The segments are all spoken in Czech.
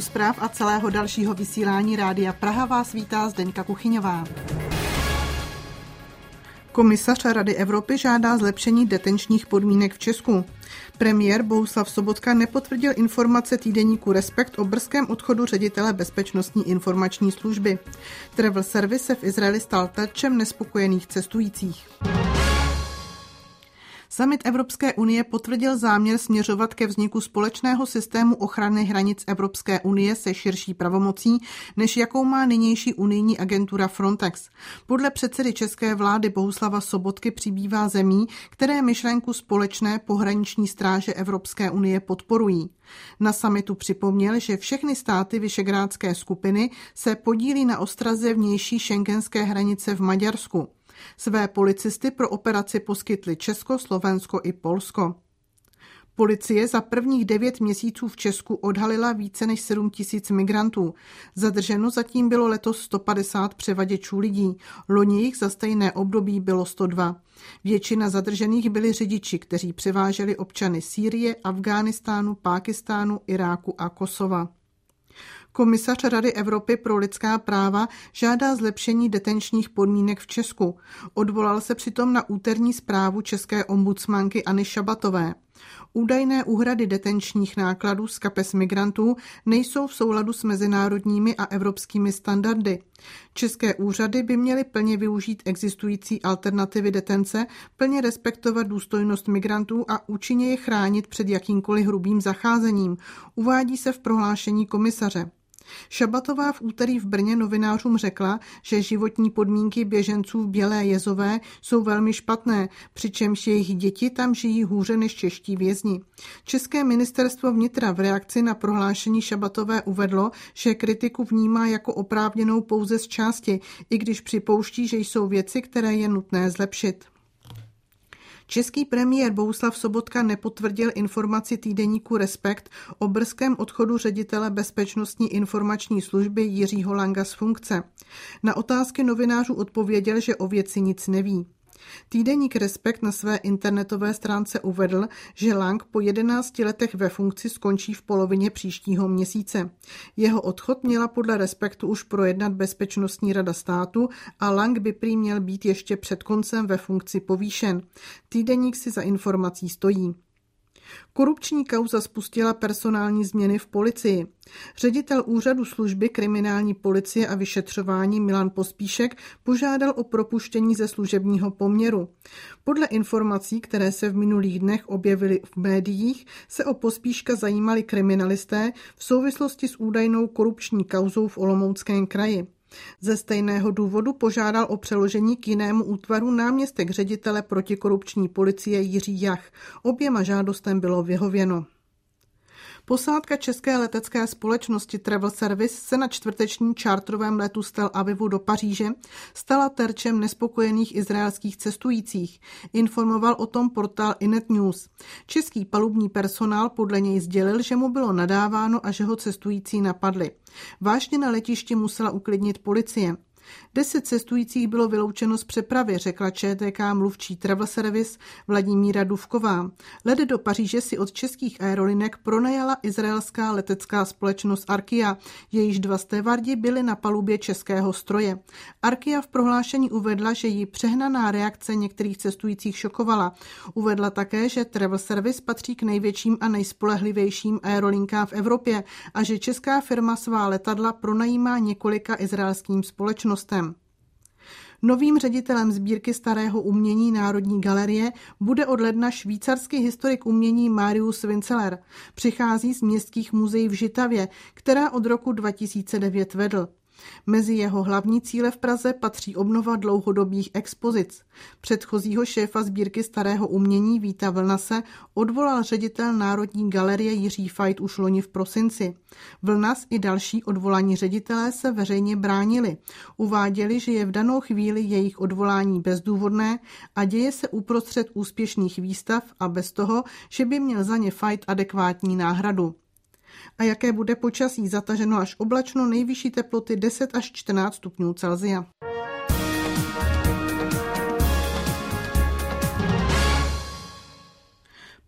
U zpráv a celého dalšího vysílání Rádia Praha vás vítá Zdeňka Kuchyňová. Komisař Rady Evropy žádá zlepšení detenčních podmínek v Česku. Premiér Bohuslav Sobotka nepotvrdil informace týdeníku Respekt o brzkém odchodu ředitele Bezpečnostní informační služby. Travel Service se v Izraeli stal terčem nespokojených cestujících. Summit Evropské unie potvrdil záměr směřovat ke vzniku společného systému ochrany hranic Evropské unie se širší pravomocí, než jakou má nynější unijní agentura Frontex. Podle předsedy české vlády Bohuslava Sobotky přibývá zemí, které myšlenku společné pohraniční stráže Evropské unie podporují. Na summitu připomněl, že všechny státy Visegrádské skupiny se podílí na ostraze vnější schengenské hranice v Maďarsku. Své policisty pro operaci poskytly Česko, Slovensko i Polsko. Policie za prvních 9 měsíců v Česku odhalila více než 7 000 migrantů. Zadrženo zatím bylo letos 150 převaděčů lidí. Loni jich za stejné období bylo 102. Většina zadržených byli řidiči, kteří převáželi občany Sýrie, Afghánistánu, Pákistánu, Iráku a Kosova. Komisař Rady Evropy pro lidská práva žádá zlepšení detenčních podmínek v Česku. Odvolal se přitom na úterní zprávu české ombudsmanky Anny Šabatové. Údajné úhrady detenčních nákladů z kapes migrantů nejsou v souladu s mezinárodními a evropskými standardy. České úřady by měly plně využít existující alternativy detence, plně respektovat důstojnost migrantů a účinně je chránit před jakýmkoliv hrubým zacházením, uvádí se v prohlášení komisaře. Šabatová v úterý v Brně novinářům řekla, že životní podmínky běženců v Bělé Jezové jsou velmi špatné, přičemž jejich děti tam žijí hůře než čeští vězni. České ministerstvo vnitra v reakci na prohlášení Šabatové uvedlo, že kritiku vnímá jako oprávněnou pouze z části, i když připouští, že jsou věci, které je nutné zlepšit. Český premiér Bohuslav Sobotka nepotvrdil informaci týdeníku Respekt o brzkém odchodu ředitele Bezpečnostní informační služby Jiřího Langa z funkce. Na otázky novinářů odpověděl, že o věci nic neví. Týdeník Respekt na své internetové stránce uvedl, že Lang po 11 letech ve funkci skončí v polovině příštího měsíce. Jeho odchod měla podle Respektu už projednat Bezpečnostní rada státu a Lang by prý měl být ještě před koncem ve funkci povýšen. Týdeník si za informací stojí. Korupční kauza spustila personální změny v policii. Ředitel úřadu služby kriminální policie a vyšetřování Milan Pospíšek požádal o propuštění ze služebního poměru. Podle informací, které se v minulých dnech objevily v médiích, se o Pospíška zajímali kriminalisté v souvislosti s údajnou korupční kauzou v Olomouckém kraji. Ze stejného důvodu požádal o přeložení k jinému útvaru náměstek ředitele protikorupční policie Jiří Jach. Oběma žádostem bylo vyhověno. Posádka české letecké společnosti Travel Service se na čtvrteční čártrovém letu z Tel Avivu do Paříže stala terčem nespokojených izraelských cestujících. Informoval o tom portál Inet News. Český palubní personál podle něj sdělil, že mu bylo nadáváno a že ho cestující napadli. Vážně na letišti musela uklidnit policie. 10 cestujících bylo vyloučeno z přepravy, řekla ČTK mluvčí Travel Service Vladimíra Dufková. Let do Paříže si od českých aerolinek pronajala izraelská letecká společnost Arkia, jejíž 2 stevardi byli na palubě českého stroje. Arkia v prohlášení uvedla, že jí přehnaná reakce některých cestujících šokovala. Uvedla také, že Travel Service patří k největším a nejspolehlivějším aerolinkám v Evropě a že česká firma svá letadla pronajímá několika izraelským společnostem. Novým ředitelem sbírky starého umění Národní galerie bude od ledna švýcarský historik umění Marius Vinceler. Přichází z městských muzeí v Žitavě, která od roku 2009 vedl. Mezi jeho hlavní cíle v Praze patří obnova dlouhodobých expozic. Předchozího šéfa sbírky starého umění Víta Vlnase odvolal ředitel Národní galerie Jiří Fajt už loni v prosinci. Vlnas i další odvolaní ředitelé se veřejně bránili. Uváděli, že je v danou chvíli jejich odvolání bezdůvodné a děje se uprostřed úspěšných výstav a bez toho, že by měl za ně Fajt adekvátní náhradu. A jaké bude počasí? Zataženo až oblačno, nejvyšší teploty 10 až 14 stupňů Celsia.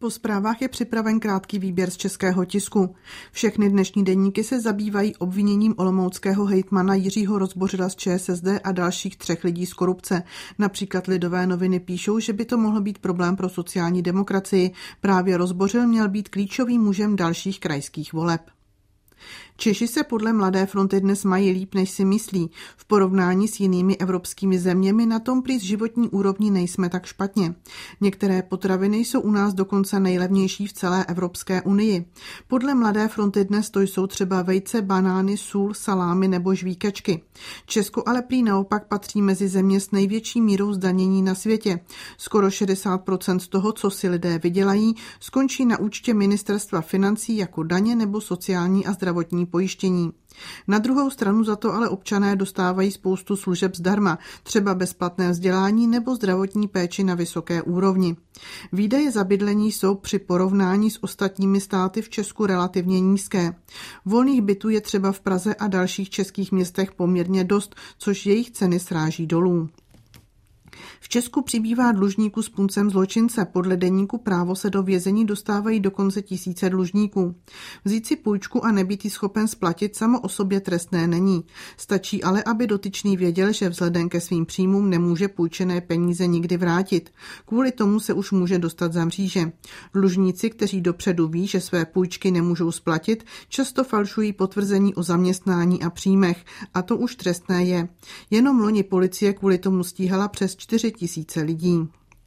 Po zprávách je připraven krátký výběr z českého tisku. Všechny dnešní deníky se zabývají obviněním olomouckého hejtmana Jiřího Rozbořila z ČSSD a dalších 3 lidí z korupce. Například Lidové noviny píšou, že by to mohl být problém pro sociální demokracii. Právě Rozbořil měl být klíčovým mužem dalších krajských voleb. Češi se podle Mladé fronty dnes mají líp, než si myslí. V porovnání s jinými evropskými zeměmi na tom prý z životní úrovni nejsme tak špatně. Některé potraviny jsou u nás dokonce nejlevnější v celé Evropské unii. Podle Mladé fronty dnes to jsou třeba vejce, banány, sůl, salámy nebo žvíkačky. Česko ale prý naopak patří mezi země s největší mírou zdanění na světě. Skoro 60% z toho, co si lidé vydělají, skončí na účtě ministerstva financí jako daně nebo sociální a zdravotní pojištění. Na druhou stranu za to ale občané dostávají spoustu služeb zdarma, třeba bezplatné vzdělání nebo zdravotní péči na vysoké úrovni. Výdaje za bydlení jsou při porovnání s ostatními státy v Česku relativně nízké. Volných bytů je třeba v Praze a dalších českých městech poměrně dost, což jejich ceny sráží dolů. V Česku přibývá dlužníků s puncem zločince. Podle deníku Právo se do vězení dostávají dokonce tisíce dlužníků. Vzít si půjčku a nebýt ji schopen splatit samo o sobě trestné není. Stačí ale, aby dotyčný věděl, že vzhledem ke svým příjmům nemůže půjčené peníze nikdy vrátit. Kvůli tomu se už může dostat za mříže. Dlužníci, kteří dopředu ví, že své půjčky nemůžou splatit, často falšují potvrzení o zaměstnání a příjmech. A to už trestné je. Jenom loni policie kvůli tomu stíhala přes 4 000 lidí.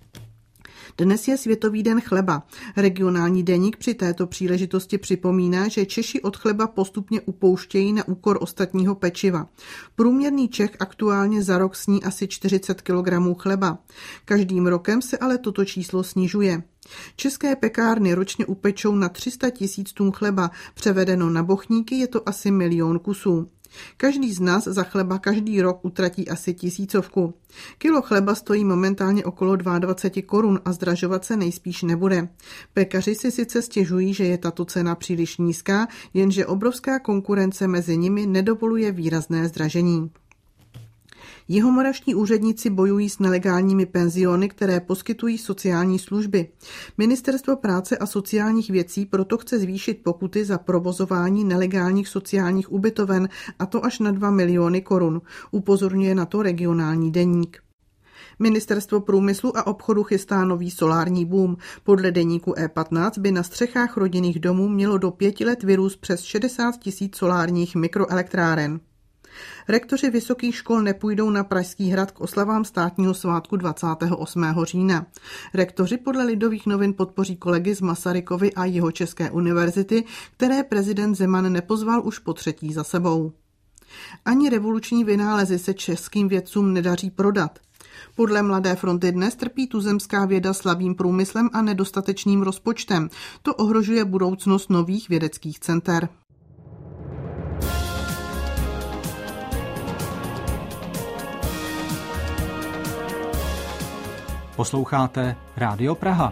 Dnes je Světový den chleba. Regionální deník při této příležitosti připomíná, že Češi od chleba postupně upouštějí na úkor ostatního pečiva. Průměrný Čech aktuálně za rok sní asi 40 kg chleba. Každým rokem se ale toto číslo snižuje. České pekárny ročně upečou na 300 000 tun chleba, převedeno na bochníky je to asi 1 000 000 kusů. Každý z nás za chleba každý rok utratí asi 1000. Kilo chleba stojí momentálně okolo 22 korun a zdražovat se nejspíš nebude. Pekaři si sice stěžují, že je tato cena příliš nízká, jenže obrovská konkurence mezi nimi nedovoluje výrazné zdražení. Jihomoravští úředníci bojují s nelegálními penziony, které poskytují sociální služby. Ministerstvo práce a sociálních věcí proto chce zvýšit pokuty za provozování nelegálních sociálních ubytoven, a to až na 2 miliony korun, upozorňuje na to regionální deník. Ministerstvo průmyslu a obchodu chystá nový solární boom. Podle deníku E15 by na střechách rodinných domů mělo do 5 let vyrůst přes 60 000 solárních mikroelektráren. Rektoři vysokých škol nepůjdou na Pražský hrad k oslavám státního svátku 28. října. Rektoři podle Lidových novin podpoří kolegy z Masarykovy a Jihočeské univerzity, které prezident Zeman nepozval už po 3. za sebou. Ani revoluční vynálezy se českým vědcům nedaří prodat. Podle Mladé fronty dnes trpí tuzemská věda slabým průmyslem a nedostatečným rozpočtem. To ohrožuje budoucnost nových vědeckých center. Posloucháte Rádio Praha.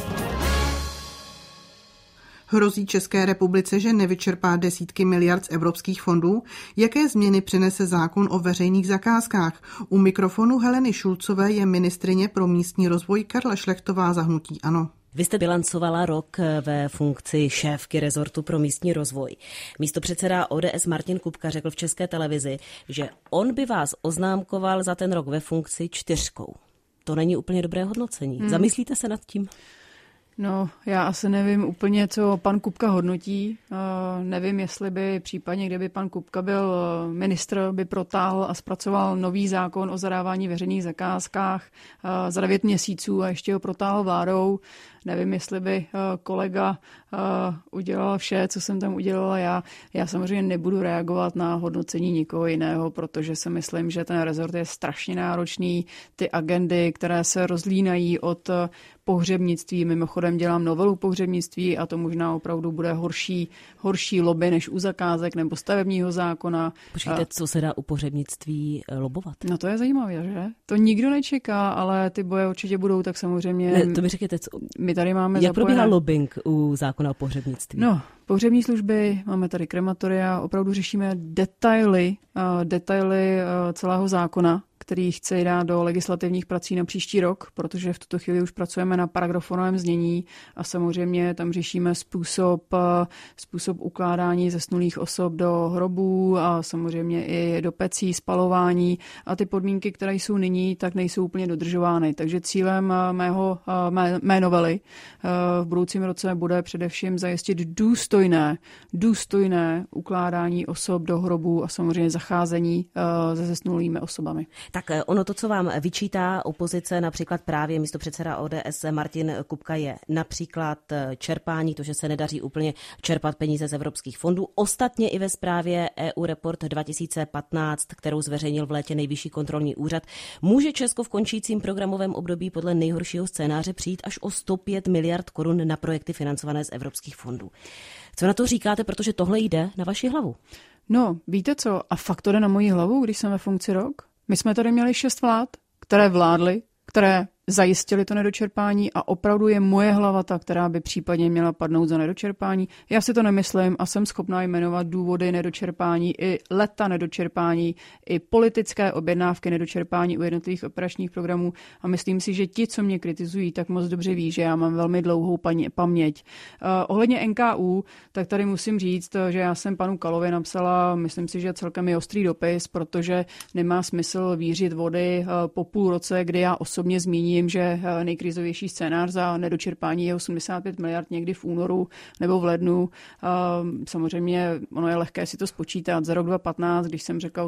Hrozí České republice, že nevyčerpá desítky miliard z evropských fondů? Jaké změny přinese zákon o veřejných zakázkách? U mikrofonu Heleny Šulcové je ministryně pro místní rozvoj Karla Šlechtová za hnutí ANO. Vy jste bilancovala rok ve funkci šéfky rezortu pro místní rozvoj. Místopředseda ODS Martin Kupka řekl v České televizi, že on by vás oznámkoval za ten rok ve funkci 4. To není úplně dobré hodnocení. Zamyslíte se nad tím? No, já asi nevím úplně, co pan Kupka hodnotí. Nevím, jestli by případně, kdyby pan Kupka byl ministr, by protáhl a zpracoval nový zákon o zadávání veřejných zakázkách za 9 měsíců a ještě ho protáhl vládou. Nevím, jestli by kolega udělal vše, co jsem tam udělala já. Já samozřejmě nebudu reagovat na hodnocení nikoho jiného, protože si myslím, že ten rezort je strašně náročný. Ty agendy, které se rozlínají od pohřebnictví, mimochodem dělám novelu pohřebnictví a to možná opravdu bude horší lobby než u zakázek nebo stavebního zákona. Počkejte, co se dá u pohřebnictví lobovat? No to je zajímavé, že? To nikdo nečeká, ale ty boje určitě budou, tak samozřejmě... Ne, to mi řekněte, co... My tady máme jak probíhá lobbying u zákona o pohřebnictví? No, pohřební služby, máme tady krematoria, opravdu řešíme detaily celého zákona, který chci dát do legislativních prací na příští rok, protože v tuto chvíli už pracujeme na paragrafovém znění a samozřejmě tam řešíme způsob ukládání zesnulých osob do hrobů a samozřejmě i do pecí, spalování a ty podmínky, které jsou nyní, tak nejsou úplně dodržovány. Takže cílem mé novely v budoucím roce bude především zajistit důstojné ukládání osob do hrobů a samozřejmě zacházení se zesnulými osobami. Tak ono to, co vám vyčítá opozice, například právě místopředseda ODS Martin Kupka, je například čerpání, to, že se nedaří úplně čerpat peníze z evropských fondů. Ostatně i ve zprávě EU Report 2015, kterou zveřejnil v létě Nejvyšší kontrolní úřad, může Česko v končícím programovém období podle nejhoršího scénáře přijít až o 105 miliard korun na projekty financované z evropských fondů. Co na to říkáte, protože tohle jde na vaši hlavu? No, víte co? A fakt to jde na moji hlavu, když jsem ve funkci rok? My jsme tady měli 6 vlád, které vládly, které zajistili to nedočerpání a opravdu je moje hlava ta, která by případně měla padnout za nedočerpání. Já si to nemyslím a jsem schopná jmenovat důvody nedočerpání i leta nedočerpání, i politické objednávky nedočerpání u jednotlivých operačních programů a myslím si, že ti, co mě kritizují, tak moc dobře ví, že já mám velmi dlouhou paměť. Ohledně NKÚ, tak tady musím říct, že já jsem panu Kalovi napsala, myslím si, že celkem je ostrý dopis, protože nemá smysl vířit vody po půl roce, kdy já osobně zmíním, že nejkrizovější scénář za nedočerpání je 85 miliard někdy v únoru nebo v lednu. Samozřejmě ono je lehké si to spočítat. Za rok 2015, když jsem řekla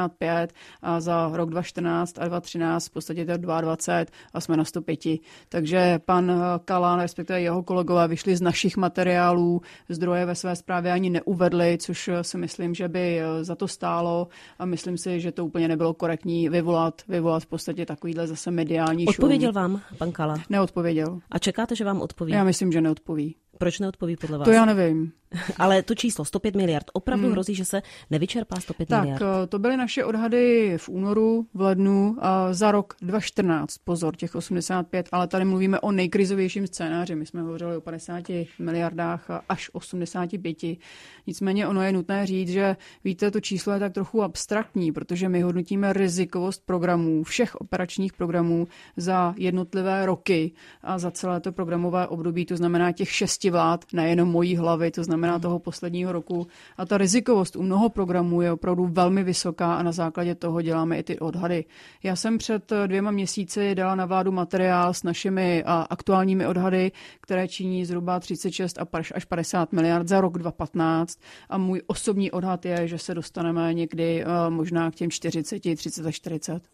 85 a za rok 2014 a 2013 v podstatě to je 22 a jsme na 105. Takže pan Kala, respektive jeho kolegové, vyšli z našich materiálů, zdroje ve své zprávě ani neuvedli, což si myslím, že by za to stálo a myslím si, že to úplně nebylo korektní vyvolat v podstatě takovýhle zase mediální šum. Odpověděl vám pan Kala? Neodpověděl. A čekáte, že vám odpoví? Já myslím, že neodpoví. Proč neodpoví podle vás? To já nevím. Ale to číslo 105 miliard opravdu hrozí, že se nevyčerpá 105 miliard? Tak, to byly naše odhady v únoru, v lednu a za rok 2014. Pozor, těch 85, ale tady mluvíme o nejkrizovějším scénáři. My jsme hovořili o 50 miliardách až 85. Nicméně ono je nutné říct, že víte, to číslo je tak trochu abstraktní, protože my hodnotíme rizikovost programů, všech operačních programů za jednotlivé roky a za celé to programové období, to znamená těch 6 vlád, nejenom mojí hlavy, to znamená toho posledního roku. A ta rizikovost u mnoho programů je opravdu velmi vysoká a na základě toho děláme i ty odhady. Já jsem před 2 měsíci dala na vládu materiál s našimi aktuálními odhady, které činí zhruba 36 až 50 miliard za rok 2015 a můj osobní odhad je, že se dostaneme někdy možná k těm 40, 30 až 40.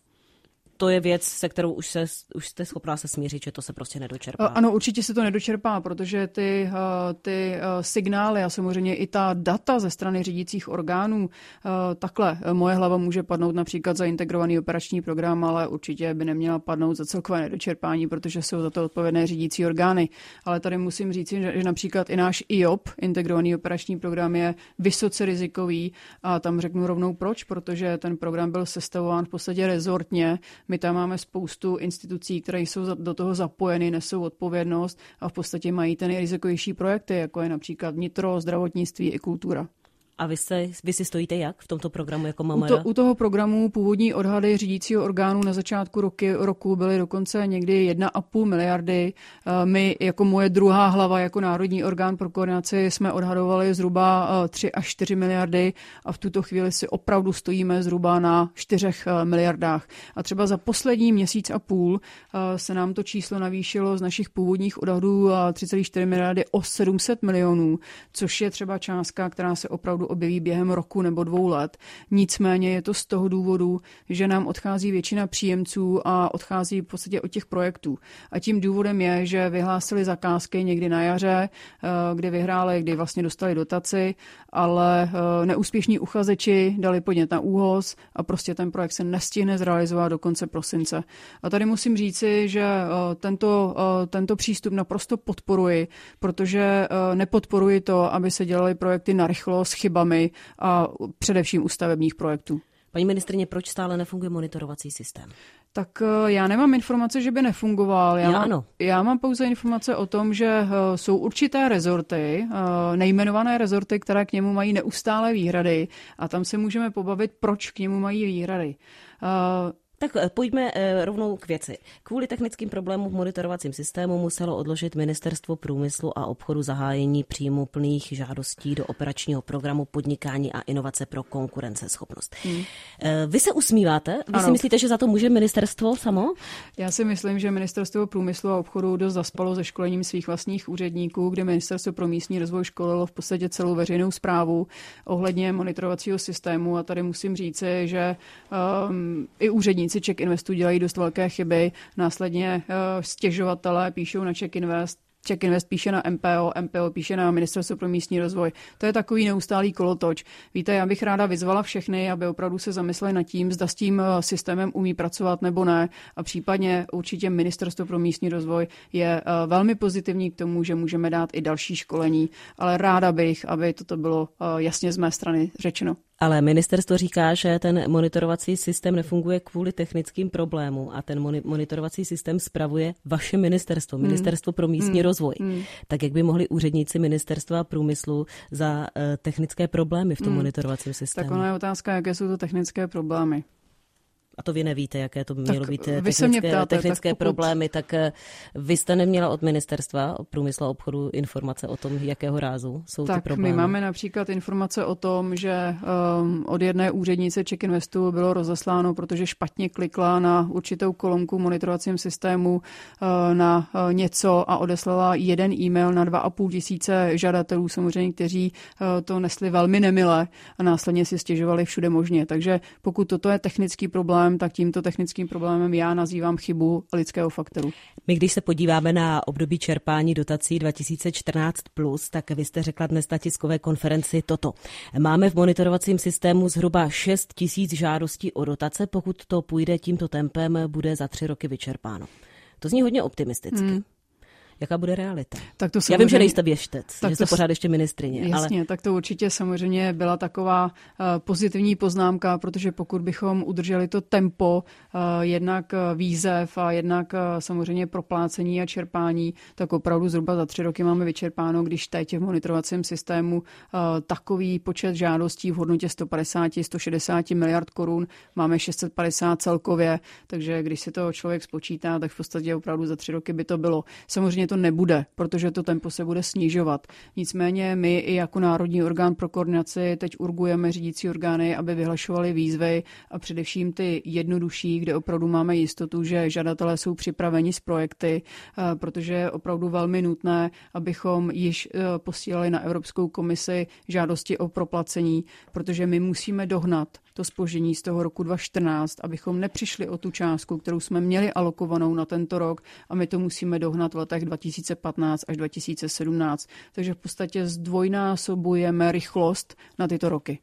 To je věc, se kterou už jste schopná se smířit, že to se prostě nedočerpá. Ano, určitě se to nedočerpá, protože ty signály a samozřejmě i ta data ze strany řídících orgánů, takhle moje hlava může padnout například za integrovaný operační program, ale určitě by neměla padnout za celkové nedočerpání, protože jsou za to odpovědné řídící orgány. Ale tady musím říct, že například i náš IOP, integrovaný operační program, je vysoce rizikový a tam řeknu rovnou proč, protože ten program byl sestavován v podstatě rezortně. My tam máme spoustu institucí, které jsou do toho zapojeny, nesou odpovědnost a v podstatě mají ty nejrizikovější projekty, jako je například vnitro, zdravotnictví i kultura. A vy si stojíte jak v tomto programu jako MMR? U toho programu původní odhady řídícího orgánu na začátku roku byly dokonce někdy 1,5 miliardy. My jako moje druhá hlava, jako národní orgán pro koordinaci, jsme odhadovali zhruba 3 až 4 miliardy a v tuto chvíli si opravdu stojíme zhruba na 4 miliardách. A třeba za poslední měsíc a půl se nám to číslo navýšilo z našich původních odhadů 3,4 miliardy o 700 milionů, což je třeba částka, která se opravdu objeví během roku nebo 2 let. Nicméně je to z toho důvodu, že nám odchází většina příjemců a odchází v podstatě od těch projektů. A tím důvodem je, že vyhlásili zakázky někdy na jaře, kdy vlastně dostali dotaci, ale neúspěšní uchazeči dali podnět na ÚOHS a prostě ten projekt se nestihne zrealizovat do konce prosince. A tady musím říci, že tento přístup naprosto podporuji, protože nepodporuji to, aby se dělaly projekty narychlo s chybami a především u stavebních projektů. Paní ministryně, proč stále nefunguje monitorovací systém? Tak já nemám informace, že by nefungoval. Já mám pouze informace o tom, že jsou určité rezorty, nejmenované rezorty, které k němu mají neustále výhrady a tam se můžeme pobavit, proč k němu mají výhrady. Tak pojďme rovnou k věci. Kvůli technickým problémům v monitorovacím systému muselo odložit Ministerstvo průmyslu a obchodu zahájení příjmu plných žádostí do operačního programu Podnikání a inovace pro konkurenceschopnost. Vy se usmíváte? Vy si myslíte, že za to může ministerstvo samo? Já si myslím, že Ministerstvo průmyslu a obchodu dost zaspalo se školením svých vlastních úředníků, kde Ministerstvo pro místní rozvoj školilo v podstatě celou veřejnou správu ohledně monitorovacího systému a tady musím říci, že i úředníci CzechInvestu dělají dost velké chyby. Následně stěžovatelé píšou na CzechInvest, CzechInvest píše na MPO, MPO píše na Ministerstvo pro místní rozvoj. To je takový neustálý kolotoč. Víte, já bych ráda vyzvala všechny, aby opravdu se zamysleli nad tím, zda s tím systémem umí pracovat nebo ne. A případně určitě Ministerstvo pro místní rozvoj je velmi pozitivní k tomu, že můžeme dát i další školení, ale ráda bych, aby toto bylo jasně z mé strany řečeno. Ale ministerstvo říká, že ten monitorovací systém nefunguje kvůli technickým problémům a ten monitorovací systém spravuje vaše ministerstvo, Ministerstvo pro místní rozvoj. Tak jak by mohli úředníci Ministerstva průmyslu za technické problémy v tom monitorovacím systému? Tak ona je otázka, jaké jsou to technické problémy. A to vy nevíte, jaké to mělo být technické tak problémy, tak vy jste neměla od Ministerstva průmyslu a obchodu informace o tom, jakého rázu jsou ty problémy? Tak my máme například informace o tom, že od jedné úřednice CzechInvestu bylo rozesláno, protože špatně klikla na určitou kolonku v monitorovacím systému na něco a odeslala jeden e-mail na 2,5 tisíce žadatelů, samozřejmě, kteří to nesli velmi nemile a následně si stěžovali všude možně. Takže pokud toto je technický problém, tak tímto technickým problémem já nazývám chybu lidského faktoru. My, když se podíváme na období čerpání dotací 2014+, tak vy jste řekla dnes na tiskové konferenci toto. Máme v monitorovacím systému zhruba 6 tisíc žádostí o dotace, pokud to půjde tímto tempem, bude za 3 roky vyčerpáno. To zní hodně optimisticky. Jaká bude realita? Tak to já vím, že nejste věštec, že jste pořád ještě ministryně. Jasně, ale tak to určitě samozřejmě byla taková pozitivní poznámka, protože pokud bychom udrželi to tempo jednak výzev a jednak samozřejmě proplácení a čerpání, tak opravdu zhruba za 3 roky máme vyčerpáno, když teď v monitorovacím systému takový počet žádostí v hodnotě 150-160 miliard korun, máme 650 celkově, takže když si to člověk spočítá, tak v podstatě opravdu za 3 roky by to bylo. Samozřejmě to nebude, protože to tempo se bude snižovat. Nicméně my i jako Národní orgán pro koordinaci teď urgujeme řídící orgány, aby vyhlašovali výzvy a především ty jednodušší, kde opravdu máme jistotu, že žadatelé jsou připraveni s projekty, protože je opravdu velmi nutné, abychom již posílali na Evropskou komisi žádosti o proplacení, protože my musíme dohnat to zpoždění z toho roku 2014, abychom nepřišli o tu částku, kterou jsme měli alokovanou na tento rok a my to musíme dohnat v letech 2015 až 2017. Takže v podstatě zdvojnásobujeme rychlost na tyto roky.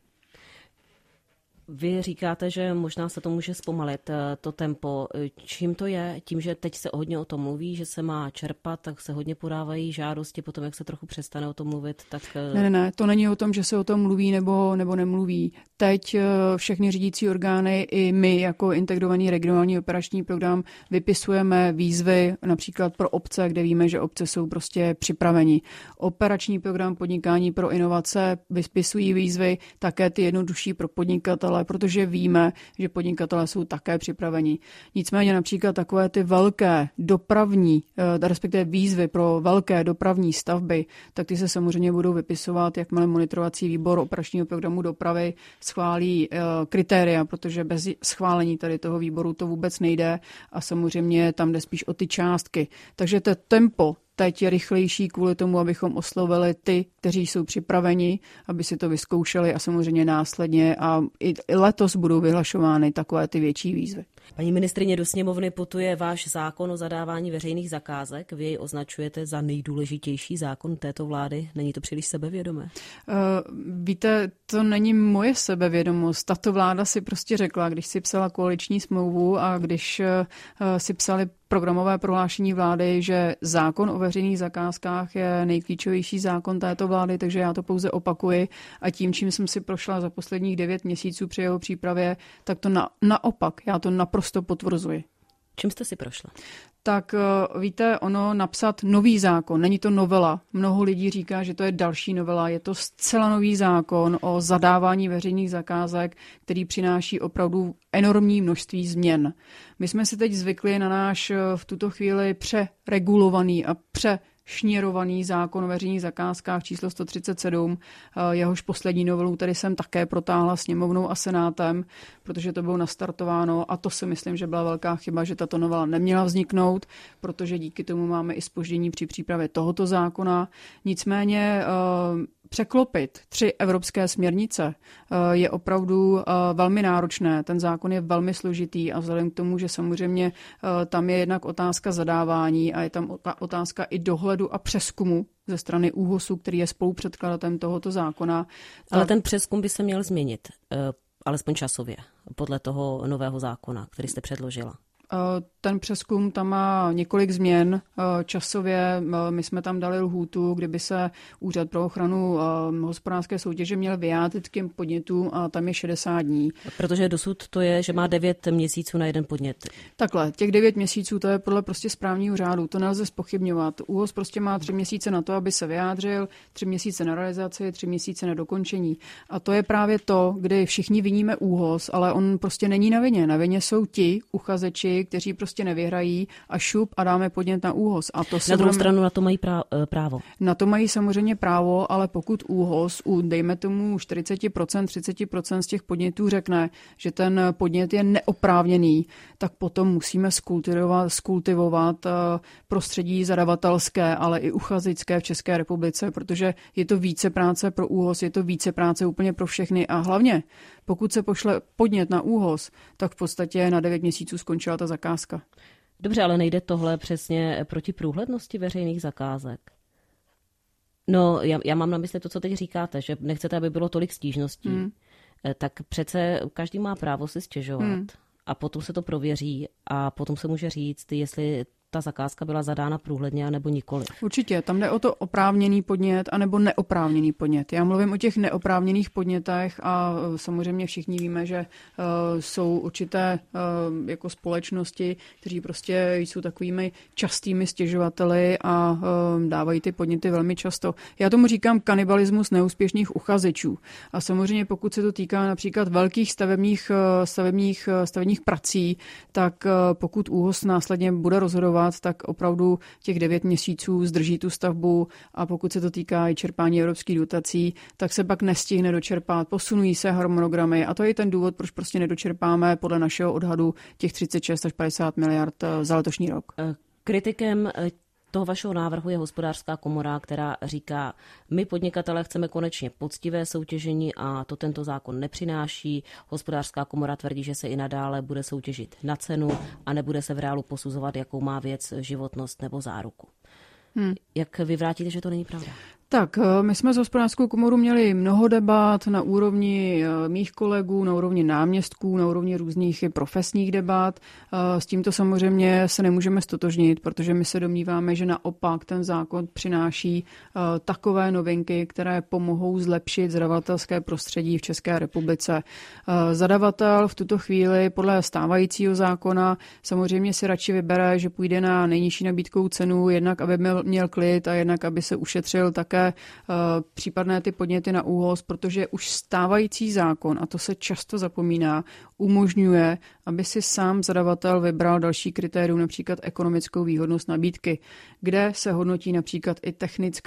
Vy říkáte, že možná se to může zpomalit, to tempo. Čím to je? Tím, že teď se hodně o tom mluví, že se má čerpat, tak se hodně podávají žádosti, potom jak se trochu přestane o tom mluvit, tak... Ne, to není o tom, že se o tom mluví nebo nemluví. Teď všechny řídící orgány i my jako integrovaný regionální operační program vypisujeme výzvy například pro obce, kde víme, že obce jsou prostě připraveni. Operační program podnikání pro inovace vypisují výzvy, také ty jednodušší pro podnikatele, protože víme, že podnikatelé jsou také připraveni. Nicméně například takové ty velké dopravní, respektive výzvy pro velké dopravní stavby, tak ty se samozřejmě budou vypisovat, jakmile monitorovací výbor operačního programu dopravy schválí kritéria, protože bez schválení tady toho výboru to vůbec nejde a samozřejmě tam jde spíš o ty částky. Takže to tempo teď je rychlejší kvůli tomu, abychom oslovili ty, kteří jsou připraveni, aby si to vyzkoušeli a samozřejmě následně a i letos budou vyhlašovány takové ty větší výzvy. Paní ministryně, do sněmovny putuje váš zákon o zadávání veřejných zakázek. Vy jej označujete za nejdůležitější zákon této vlády. Není to příliš sebevědomé? Víte, to není moje sebevědomost. Tato vláda si prostě řekla, když si psala koaliční smlouvu a když si psali programové prohlášení vlády, že zákon o veřejných zakázkách je nejklíčovější zákon této vlády, takže já to pouze opakuji a tím, čím jsem si prošla za posledních 9 měsíců při jeho přípravě, tak to naopak, já to naprosto potvrzuji. Čím jste si prošla? Tak víte, ono napsat nový zákon, není to novela. Mnoho lidí říká, že to je další novela. Je to zcela nový zákon o zadávání veřejných zakázek, který přináší opravdu enormní množství změn. My jsme si teď zvykli na náš v tuto chvíli přeregulovaný a šněrovaný zákon o veřejných zakázkách číslo 137, jehož poslední novelu tady jsem také protáhla sněmovnou a senátem, protože to bylo nastartováno a to si myslím, že byla velká chyba, že tato novela neměla vzniknout, protože díky tomu máme i zpoždění při přípravě tohoto zákona. Nicméně překlopit 3 evropské směrnice je opravdu velmi náročné. Ten zákon je velmi složitý a vzhledem k tomu, že samozřejmě tam je jednak otázka zadávání a je tam otázka i dohledu a přezkumu ze strany ÚOHSu, který je spolupředkladatelem tohoto zákona. Ale ten přezkum by se měl změnit, alespoň časově, podle toho nového zákona, který jste předložila. Ten přezkum tam má několik změn časově. My jsme tam dali lhůtu, kdyby se Úřad pro ochranu hospodářské soutěže měl vyjádřit k těm podnětům a tam je 60 dní. Protože dosud to je, že má 9 měsíců na jeden podnět. Takhle, těch 9 měsíců to je podle prostě správního řádu, to nelze zpochybňovat. ÚOHS prostě má 3 měsíce na to, aby se vyjádřil, 3 měsíce na realizaci, 3 měsíce na dokončení. A to je právě to, kdy všichni viníme ÚOHS, ale on prostě není na vině. Na vině jsou ti uchazeči, kteří prostě nevyhrají a šup a dáme podnět na ÚOHS. A to na druhou stranu na to mají právo. Na to mají samozřejmě právo, ale pokud ÚOHS dejme tomu 40%, 30% z těch podnětů řekne, že ten podnět je neoprávněný, tak potom musíme skultivovat prostředí zadavatelské, ale i uchazečské v České republice, protože je to více práce pro ÚOHS, je to více práce úplně pro všechny a hlavně pokud se pošle podnět na ÚOHS, tak v podstatě na 9 měsíců skončila ta zakázka. Dobře, ale nejde tohle přesně proti průhlednosti veřejných zakázek? No, já mám na mysli to, co teď říkáte, že nechcete, aby bylo tolik stížností. Tak přece každý má právo si stěžovat a potom se to prověří a potom se může říct, jestli ta zakázka byla zadána průhledně anebo nikoli. Určitě, tam jde o to oprávněný podnět anebo neoprávněný podnět. Já mluvím o těch neoprávněných podnětech a samozřejmě všichni víme, že jsou určité jako společnosti, kteří prostě jsou takovými častými stěžovateli a dávají ty podněty velmi často. Já tomu říkám kanibalismus neúspěšných uchazečů. A samozřejmě pokud se to týká například velkých stavebních prací, tak pokud ÚOHS následně bude rozhodovat, tak opravdu těch 9 měsíců zdrží tu stavbu a pokud se to týká i čerpání evropských dotací, tak se pak nestihne dočerpat, posunují se harmonogramy a to je ten důvod, proč prostě nedočerpáme podle našeho odhadu těch 36 až 50 miliard za letošní rok. Kritikem toho vašeho návrhu je Hospodářská komora, která říká, my podnikatelé chceme konečně poctivé soutěžení a to tento zákon nepřináší. Hospodářská komora tvrdí, že se i nadále bude soutěžit na cenu a nebude se v reálu posuzovat, jakou má věc životnost nebo záruku. Jak vyvrátíte, že to není pravda? Tak, my jsme s Hospodářskou komorou měli mnoho debat na úrovni mých kolegů, na úrovni náměstků, na úrovni různých profesních debat. S tímto samozřejmě se nemůžeme stotožnit, protože my se domníváme, že naopak ten zákon přináší takové novinky, které pomohou zlepšit zadavatelské prostředí v České republice. Zadavatel v tuto chvíli podle stávajícího zákona samozřejmě si radši vybere, že půjde na nejnižší nabídkovou cenu, jednak aby měl klid a jednak aby se ušetřil také případné ty podněty na ÚOHS, protože už stávající zákon, a to se často zapomíná, umožňuje, aby si sám zadavatel vybral další kritérium, například ekonomickou výhodnost nabídky, kde se hodnotí například i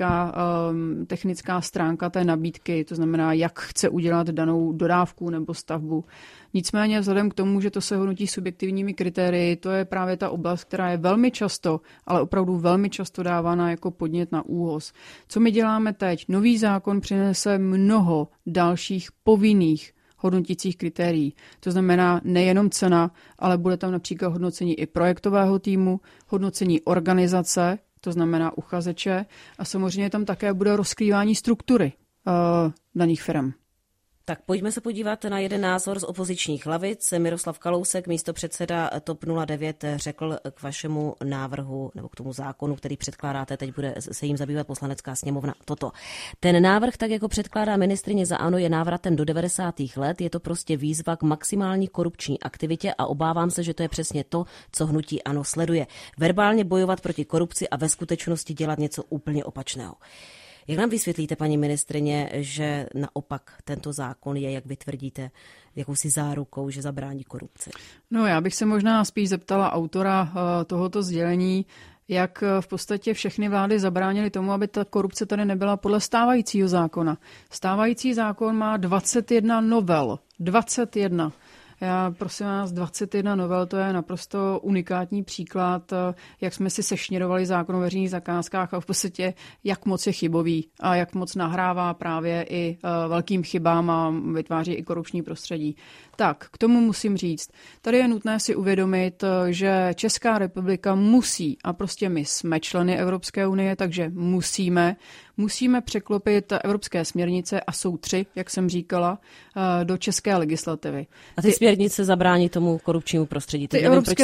technická stránka té nabídky, to znamená, jak chce udělat danou dodávku nebo stavbu. Nicméně vzhledem k tomu, že to se hodnotí subjektivními kritérii, to je právě ta oblast, která je velmi často, ale opravdu velmi často dávána jako podnět na ÚOHS. Co my děláme teď? Nový zákon přinese mnoho dalších povinných hodnotících kritérií. To znamená nejenom cena, ale bude tam například hodnocení i projektového týmu, hodnocení organizace, to znamená uchazeče a samozřejmě tam také bude rozkrývání struktury daných firm. Tak pojďme se podívat na jeden názor z opozičních lavic. Miroslav Kalousek, místopředseda TOP 09, řekl k vašemu návrhu nebo k tomu zákonu, který předkládáte, teď bude se jim zabývat Poslanecká sněmovna, toto. Ten návrh, tak jako předkládá ministryně za ANO, je návratem do 90. let, je to prostě výzva k maximální korupční aktivitě a obávám se, že to je přesně to, co hnutí ANO sleduje. Verbálně bojovat proti korupci a ve skutečnosti dělat něco úplně opačného. Jak nám vysvětlíte, paní ministryně, že naopak tento zákon je, jak vy tvrdíte, jakousi zárukou, že zabrání korupci? No, já bych se možná spíš zeptala autora tohoto sdělení, jak v podstatě všechny vlády zabránily tomu, aby ta korupce tady nebyla podle stávajícího zákona. Stávající zákon má 21 novel. 21. Já prosím vás, 21 novel, to je naprosto unikátní příklad, jak jsme si sešněrovali zákon o veřejných zakázkách a v podstatě jak moc je chybový a jak moc nahrává právě i velkým chybám a vytváří i korupční prostředí. Tak, k tomu musím říct, tady je nutné si uvědomit, že Česká republika musí, a prostě my jsme členy Evropské unie, takže musíme překlopit evropské směrnice, a jsou 3, jak jsem říkala, do české legislativy. A ty směrnice zabrání tomu korupčnímu prostředí. Ty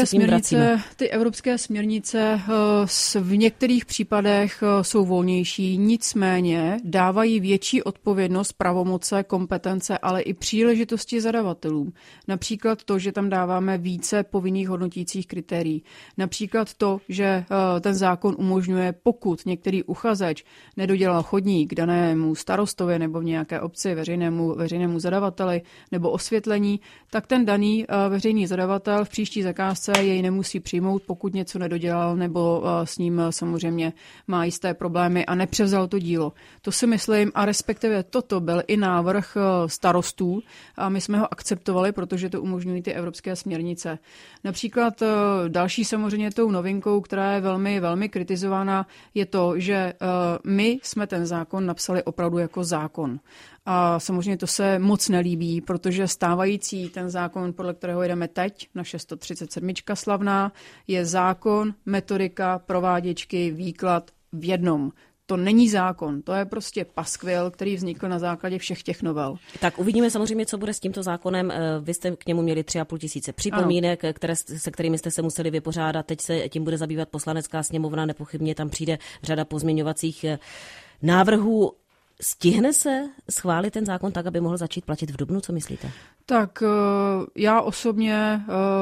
evropské směrnice v některých případech jsou volnější, nicméně dávají větší odpovědnost, pravomoce, kompetence, ale i příležitosti zadavatelům. Například to, že tam dáváme více povinných hodnotících kritérií. Například to, že ten zákon umožňuje, pokud některý uchazeč nedodělal chodník danému starostovi nebo v nějaké obci veřejnému zadavateli nebo osvětlení, tak ten daný veřejný zadavatel v příští zakázce jej nemusí přijmout, pokud něco nedodělal nebo s ním samozřejmě má jisté problémy a nepřevzal to dílo. To si myslím, a respektive toto byl i návrh starostů a my jsme ho akceptovali, protože to umožňují ty evropské směrnice. Například další samozřejmě tou novinkou, která je velmi, velmi kritizována, je to, že my jsme ten zákon napsali opravdu jako zákon. A samozřejmě to se moc nelíbí, protože stávající ten zákon, podle kterého jedeme teď, naše 137. slavná, je zákon, metodika, prováděčky, výklad v jednom. To není zákon, to je prostě paskvil, který vznikl na základě všech těch novel. Tak uvidíme samozřejmě, co bude s tímto zákonem. Vy jste k němu měli 3,5 tisíce připomínek, se kterými jste se museli vypořádat. Teď se tím bude zabývat Poslanecká sněmovna, nepochybně tam přijde řada pozměňovacích návrhů. Stihne se schválit ten zákon tak, aby mohl začít platit v dubnu? Co myslíte? Tak já osobně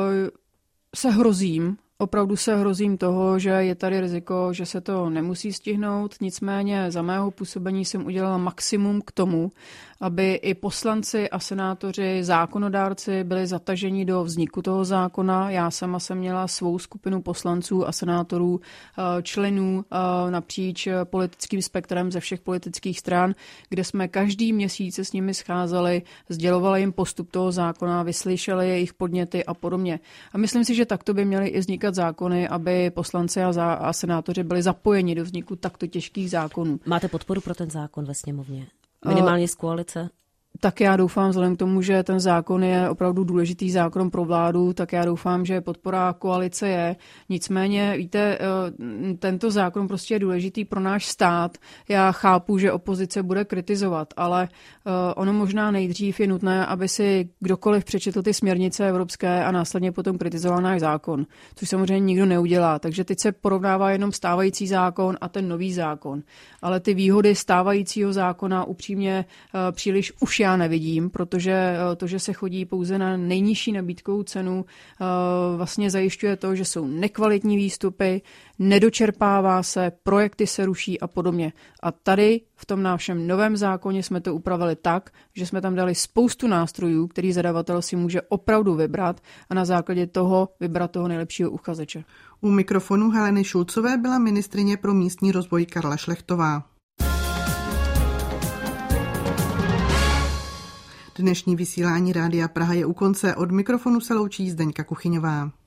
opravdu se hrozím toho, že je tady riziko, že se to nemusí stihnout. Nicméně za mého působení jsem udělala maximum k tomu, aby i poslanci a senátoři, zákonodárci byli zataženi do vzniku toho zákona. Já sama jsem měla svou skupinu poslanců a senátorů, členů napříč politickým spektrem ze všech politických stran, kde jsme každý měsíc se s nimi scházeli, sdělovali jim postup toho zákona, vyslyšeli jejich podněty a podobně. A myslím si, že takto by měly i vznikat zákony, aby poslanci a senátoři byli zapojeni do vzniku takto těžkých zákonů. Máte podporu pro ten zákon ve sněmovně? Minimálně z koalice? Tak já doufám, vzhledem k tomu, že ten zákon je opravdu důležitý zákon pro vládu, tak já doufám, že podpora koalice je. Nicméně, víte, tento zákon prostě je důležitý pro náš stát. Já chápu, že opozice bude kritizovat, ale ono možná nejdřív je nutné, aby si kdokoliv přečetl ty směrnice evropské a následně potom kritizoval náš zákon, což samozřejmě nikdo neudělá. Takže teď se porovnává jenom stávající zákon a ten nový zákon. Ale ty výhody stávajícího zákona upřímně příliš už já nevidím, protože to, že se chodí pouze na nejnižší nabídkovou cenu, vlastně zajišťuje to, že jsou nekvalitní výstupy, nedočerpává se, projekty se ruší a podobně. A tady v tom našem novém zákoně jsme to upravili tak, že jsme tam dali spoustu nástrojů, který zadavatel si může opravdu vybrat a na základě toho vybrat toho nejlepšího uchazeče. U mikrofonu Heleny Šulcové byla ministryně pro místní rozvoj Karla Šlechtová. Dnešní vysílání Rádia Praha je u konce. Od mikrofonu se loučí Zdeňka Kuchyňová.